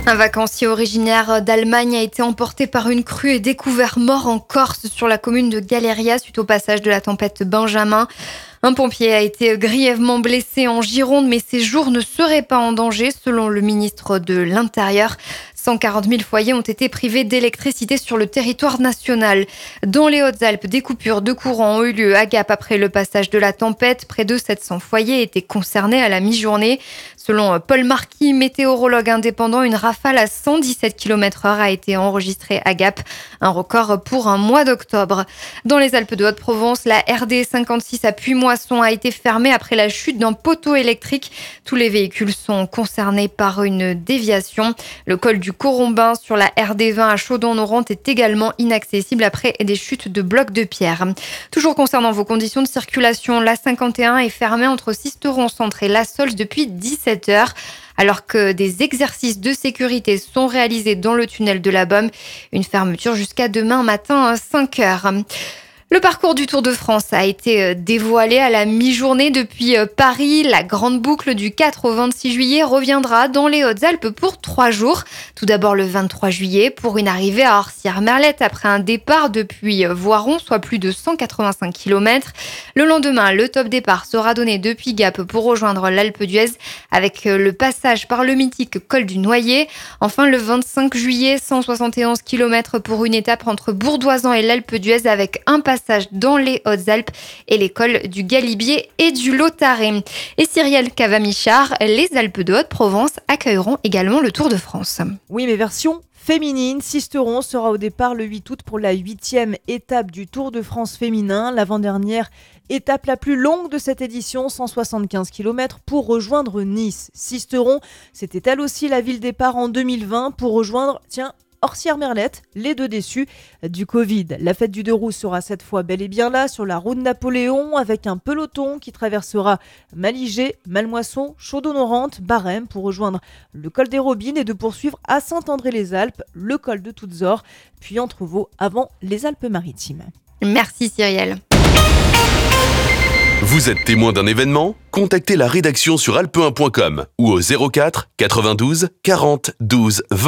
Un vacancier originaire d'Allemagne a été emporté par une crue et découvert mort en Corse sur la commune de Galeria suite au passage de la tempête Benjamin. Un pompier a été grièvement blessé en Gironde, mais ses jours ne seraient pas en danger selon le ministre de l'Intérieur. 140 000 foyers ont été privés d'électricité sur le territoire national. Dans les Hautes-Alpes, des coupures de courant ont eu lieu à Gap après le passage de la tempête. Près de 700 foyers étaient concernés à la mi-journée. Selon Paul Marquis, météorologue indépendant, une rafale à 117 km/h a été enregistrée à Gap, un record pour un mois d'octobre. Dans les Alpes de Haute-Provence, la RD 56 à Puy-Moisson a été fermée après la chute d'un poteau électrique. Tous les véhicules sont concernés par une déviation. Le col du Corombin sur la RD 20 à Chaudon-Norante est également inaccessible après des chutes de blocs de pierre. Toujours concernant vos conditions de circulation, la 51 est fermée entre Sisteron-Centre et La Sols depuis 17h. Alors que des exercices de sécurité sont réalisés dans le tunnel de la Beaume. Une fermeture jusqu'à demain matin à 5h. Le parcours du Tour de France a été dévoilé à la mi-journée depuis Paris. La grande boucle du 4 au 26 juillet reviendra dans les Hautes-Alpes pour 3 jours. Tout d'abord le 23 juillet pour une arrivée à Orcières-Merlette après un départ depuis Voiron, soit plus de 185 km. Le lendemain, le top départ sera donné depuis Gap pour rejoindre l'Alpe d'Huez avec le passage par le mythique col du Noyer. Enfin, le 25 juillet, 171 km pour une étape entre Bourdoisan et l'Alpe d'Huez avec un passage dans les Hautes-Alpes et les cols du Galibier et du Lautaret. Et Cyrielle Cavamichard, les Alpes de Haute-Provence accueilleront également le Tour de France. Oui, mais version féminine. Sisteron sera au départ le 8 août pour la 8e étape du Tour de France féminin, l'avant-dernière étape la plus longue de cette édition, 175 km pour rejoindre Nice. Sisteron, c'était elle aussi la ville départ en 2020 pour rejoindre, Orcières-Merlette, les deux déçus du Covid. La fête du deux roues sera cette fois bel et bien là, sur la route Napoléon, avec un peloton qui traversera Maligé, Malmoisson, Chaudon-Norante, Barème pour rejoindre le col des Robines et de poursuivre à Saint-André-les-Alpes, le col de Toutzor, puis Entrevaux avant les Alpes-Maritimes. Merci Cyrielle. Vous êtes témoin d'un événement ? Contactez la rédaction sur alpe1.com ou au 04 92 40 12 20.